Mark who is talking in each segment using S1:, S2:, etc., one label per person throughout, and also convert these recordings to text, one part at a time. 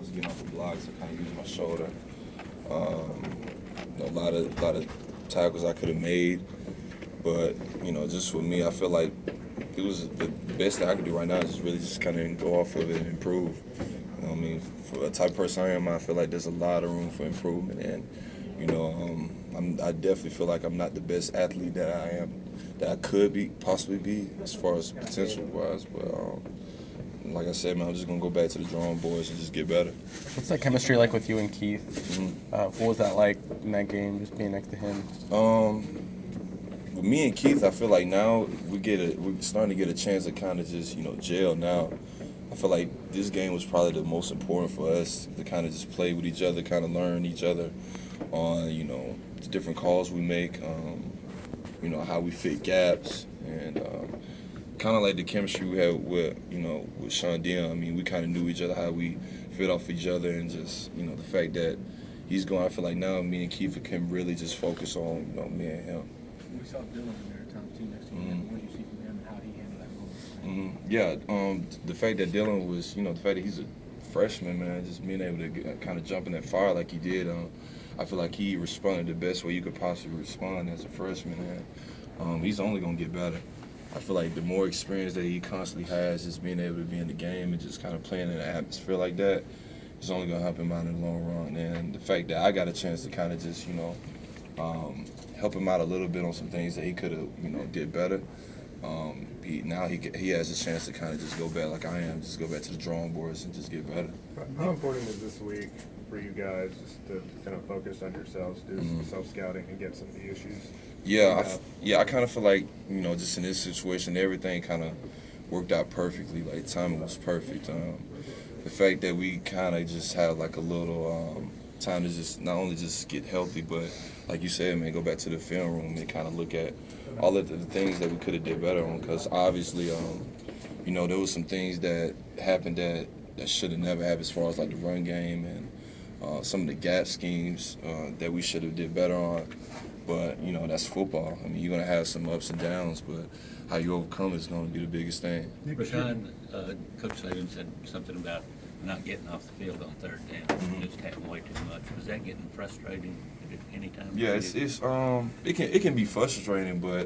S1: was getting off the blocks. I kind of used my shoulder. A lot of tackles I could have made, but just for me, I feel like it was the best thing I could do right now is just really just kind of go off of it and improve. I mean, for a type of person I am, I feel like there's a lot of room for improvement, and I definitely feel like I'm not the best athlete that I am, that I could be, possibly be, as far as potential wise. But like I said, man, I'm just gonna go back to the drawing boards and just get better.
S2: What's that chemistry like with you and Keith?
S1: Mm-hmm.
S2: What was that like in that game, just being next to him?
S1: With me and Keith, I feel like now we're starting to get a chance to kind of just gel now. I feel like this game was probably the most important for us to kind of just play with each other, kind of learn each other on the different calls we make, how we fit gaps, and kind of like the chemistry we had with Sean Dion. I mean, we kind of knew each other, how we fit off each other, and just the fact that he's going. I feel like now me and Keith can really just focus on me and him.
S3: We saw Dylan in there at times too next to him. What did you see from him and how he handled that moment?
S1: Yeah, the fact that Dylan was, the fact that he's a freshman, man, just being able to kind of jump in that fire like he did, I feel like he responded the best way you could possibly respond as a freshman, and he's only gonna get better. I feel like the more experience that he constantly has, just being able to be in the game and just kind of playing in an atmosphere like that, is only gonna help him out in the long run. And the fact that I got a chance to kind of just, help him out a little bit on some things that he could have, did better. He has a chance to kind of just go back like I am, just go back to the drawing boards and just get better.
S4: How important is this week for you guys just to kind of focus on yourselves, do some self-scouting, and get some of the issues?
S1: I kind of feel like just in this situation, everything kind of worked out perfectly. Like timing was perfect. The fact that we kind of just had like a little time to just not only just get healthy, but like you said, man, go back to the film room and kind of look at all of the things that we could have did better on. Because obviously, there was some things that happened that should have never happened as far as like the run game and some of the gap schemes that we should have did better on. But that's football. I mean, you're gonna have some ups and downs, but how you overcome is gonna be the biggest thing.
S5: Rashawn, Coach Saban said something about not getting off the field on third down, just having way too much. Was that getting frustrating at any time?
S1: Yeah, it can be frustrating, but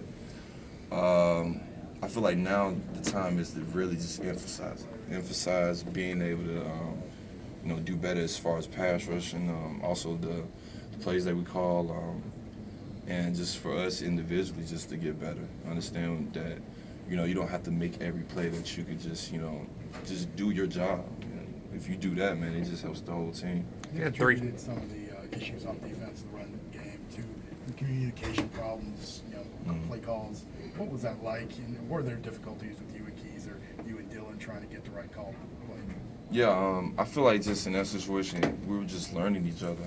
S1: I feel like now the time is to really just emphasize being able to do better as far as pass rush and also the plays that we call. And just for us individually, just to get better, understand that you don't have to make every play, that you could just just do your job. If you do that, man, it just helps the whole team.
S3: You attributed some of the issues on defense in the run game to the communication problems, play calls. What was that like? And were there difficulties with you and Keys or you and Dylan trying to get the right call play?
S1: Yeah, I feel like just in that situation, we were just learning each other.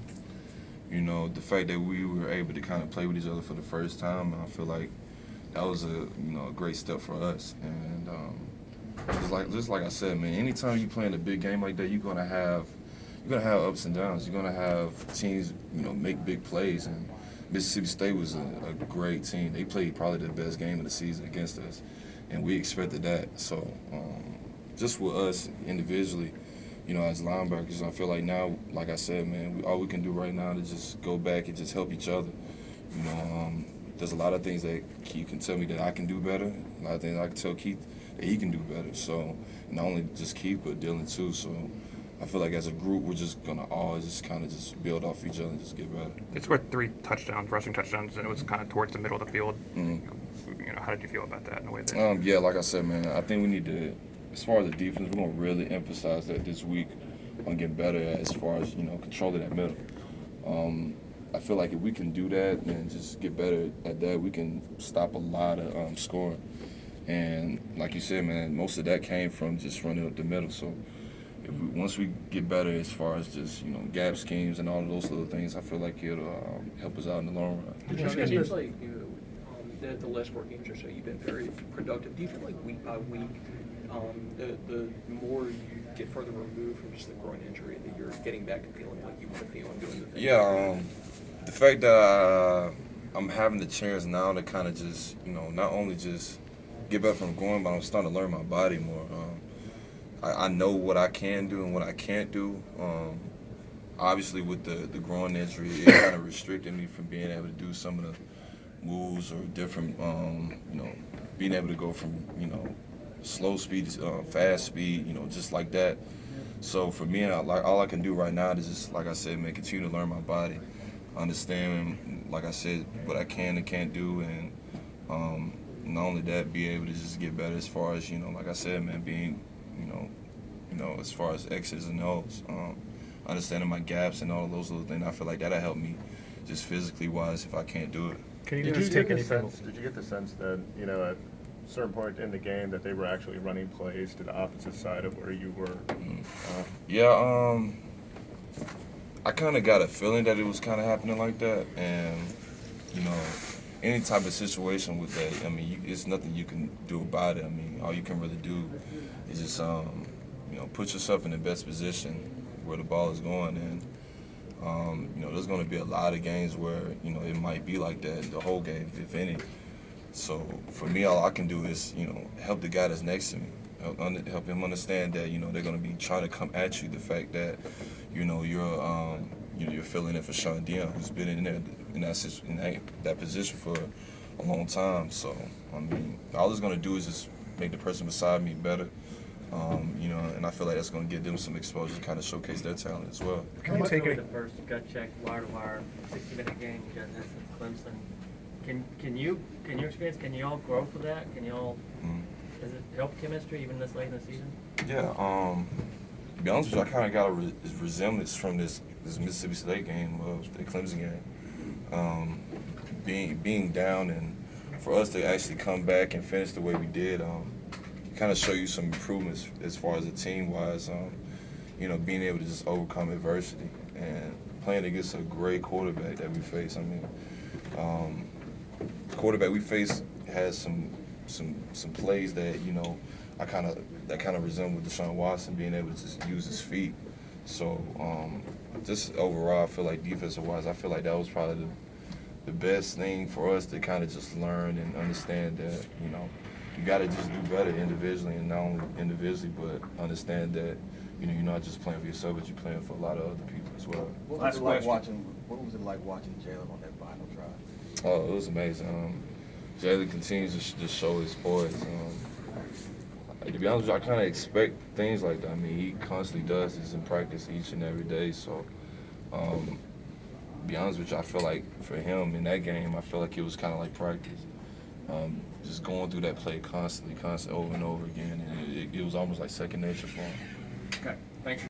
S1: The fact that we were able to kind of play with each other for the first time, I feel like that was a great step for us. And just like I said, man, anytime you play in a big game like that, you're gonna have ups and downs. You're gonna have teams make big plays, and Mississippi State was a great team. They played probably the best game of the season against us, and we expected that. So just with us individually, as linebackers, I feel like now, like I said, man, all we can do right now is just go back and just help each other. You know, there's a lot of things that Keith can tell me that I can do better. A lot of things I can tell Keith that he can do better. So not only just Keith, but Dylan too. So I feel like as a group, we're just gonna all just kind of just build off each other and just get better.
S6: They scored 3 touchdowns, rushing touchdowns, and it was kind of towards the middle of the field.
S1: Mm-hmm.
S6: How did you feel about that in a way that?
S1: Yeah, like I said, man, I think we need to, as far as the defense, we're gonna really emphasize that this week on getting better as far as controlling that middle. I feel like if we can do that and just get better at that, we can stop a lot of scoring. And like you said, man, most of that came from just running up the middle. So once we get better as far as just gap schemes and all of those little things, I feel like it'll help us out in the long run.
S7: It seems like the last 4 games or so, you've been very productive. Do you feel like week by week, the more you get further removed from just the groin injury, that you're getting back to feeling like you want to feel and doing the things?
S1: Yeah, the fact that I'm having the chance now to kind of just not only just get back from going, but I'm starting to learn my body more. I know what I can do and what I can't do. Obviously, with the groin injury, it kind of restricted me from being able to do some of the moves or different, being able to go from, slow speed to fast speed, just like that. So for me, all I can do right now is just, like I said, man, continue to learn my body, understand, like I said, what I can and can't do, and not only that, be able to just get better as far as, like I said, man, being, as far as X's and O's, understanding my gaps and all of those little things. I feel like that'll help me just physically wise if I can't do it.
S6: Can you
S4: Did
S6: just
S4: you
S6: take
S4: get the
S6: anything?
S4: sense? Did you get the sense that at a certain point in the game that they were actually running plays to the opposite side of where you were?
S1: Yeah, I kind of got a feeling that it was kind of happening like that, and you know, any type of situation with that, I mean, it's nothing you can do about it. I mean, all you can really do is just, put yourself in the best position where the ball is going, and there's going to be a lot of games where it might be like that the whole game, if any. So for me, all I can do is help the guy that's next to me, help him understand that they're going to be trying to come at you. The fact that you're filling in for Sean Dion, who's been in that position for a long time. So I mean, all it's going to do is just make the person beside me better. And I feel like that's going to give them some exposure to kind of showcase their talent as well.
S6: Can you take
S8: really
S6: it?
S8: the first gut check wire to wire 60-minute game you guys had since Clemson? Can you experience? Can you all grow from that? Can you all? Does it help chemistry even this late in the season?
S1: Yeah. To be honest with you, I kind of got a resemblance from this Mississippi State game, the Clemson game. Being down and for us to actually come back and finish the way we did, kind of show you some improvements as far as a team wise. Being able to just overcome adversity and playing against a great quarterback that we face. I mean, the quarterback we face has some plays that that kind of resemble Deshaun Watson, being able to just use his feet. So just overall, I feel like defensive wise, I feel like that was probably the best thing for us to kind of just learn and understand that you got to just do better individually, and not only individually, but understand that you're not just playing for yourself, but you're playing for a lot of other people as well.
S9: What was it like watching Jalen on that final drive?
S1: Oh, it was amazing. Jalen continues to just show his poise. To be honest with you, I kind of expect things like that. I mean, he constantly does this in practice each and every day. So, to be honest with you, I feel like for him in that game, I feel like it was kind of like practice. Just going through that play constantly over and over again, and it was almost like second nature for him.
S8: Okay, thank you.